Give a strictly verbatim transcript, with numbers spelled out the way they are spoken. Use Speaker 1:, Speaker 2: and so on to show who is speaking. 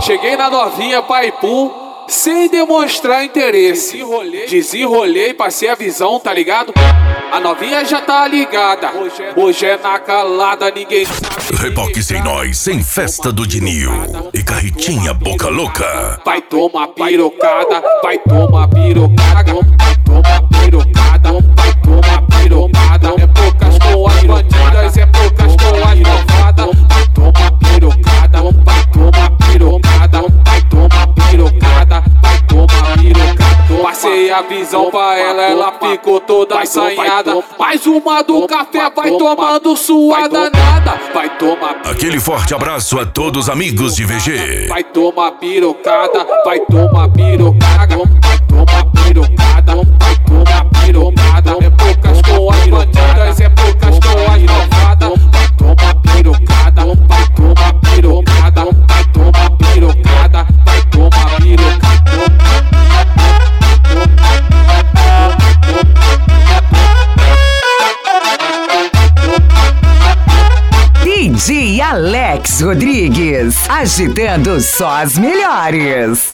Speaker 1: cheguei na novinha, pai pum, sem demonstrar interesse. Desenrolei, desenrolei, passei a visão, tá ligado? A novinha já tá ligada, hoje é na calada, ninguém sabe.
Speaker 2: Reboque sem nós, sem festa do Dinil e Carretinha Boca Louca.
Speaker 1: Vai tomar pirocada, vai tomar pirocada, vai tomar pirocada, vai tomar pirocada. É poucas com as bandidas, é poucas com as novadas. Vai tomar pirocada, vai tomar pirocada, vai tomar pirocada, vai tomar pirocada. Passei a visão pra ela, ela ficou toda assanhada. Mais uma do café, vai tomando sua danada. Vai tomar.
Speaker 2: Aquele forte abraço a todos amigos de V G.
Speaker 1: Vai tomar pirocada, vai tomar pirocada, vai tomar pirocada, vai tomar pirocada. É poucas com as bandidas, é poucas com as novadas. Vai tomar pirocada, vai tomar pirocada, vai tomar pirocada, vai tomar pirocada.
Speaker 3: D J Alex Rodrigues, agitando só as melhores.